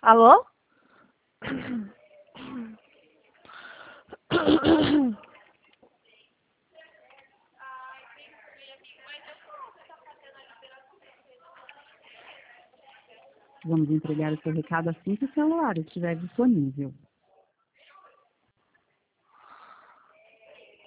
Alô? Vamos entregar o seu recado assim que o celular estiver disponível.